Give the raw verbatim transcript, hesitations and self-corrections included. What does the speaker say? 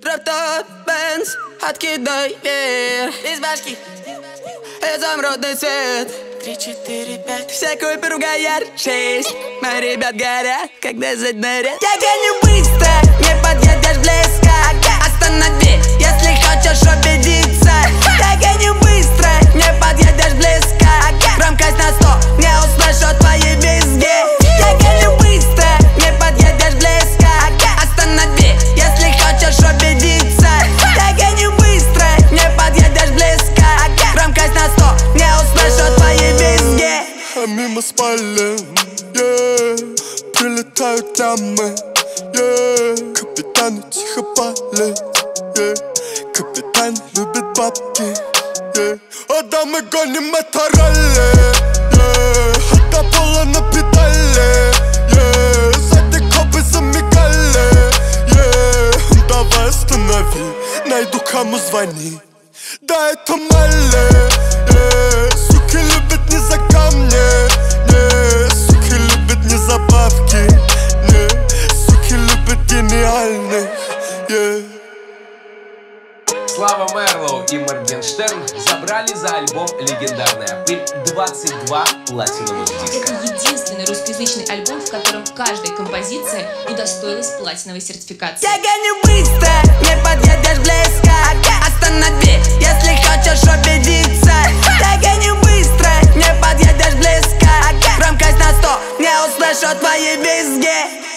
Авто, Бенз, откидай вверх из башки, изумрудный цвет. Три, четыре, пять. Все купи, ругаяр. Шесть. Мои ребят горят, когда заднарят. Я гоню быстро, не подъедешь близко. Останови, если хочешь убедиться. Я гоню быстро, не подъедешь близко. Громкость на сто, не услышу твои визги. Я гоню быстро, не подъедешь близко. Останови, если хочешь убедиться. Я гоню быстро, не подъедешь близко. Громкость на сто, не услышу твои визги. А мимо спален, yeah. Прилетают лямы, yeah. Капитаны тихо палят, yeah. Капитан любит бабки, yeah. А да мы гоним это ралли, yeah. От до пола на педали, yeah. Сзади копы замигали, yeah. Давай останови, найду кому звони. Да это Малли, yeah. Суки любят не за камни, yeah. Суки любят не за бабки, yeah. Суки любят гениальных, yeah. Слава Мерлоу и Моргенштерн забрали за альбом «Легендарная пыль» двадцать два платиновых диска. Это единственный русскоязычный альбом, в котором каждая композиция удостоилась платиновой сертификации. Я гоню быстро, не подъедешь близко. Останови, если хочешь убедиться. Я гоню быстро, не подъедешь близко. Громкость на сто, не услышу твои визги.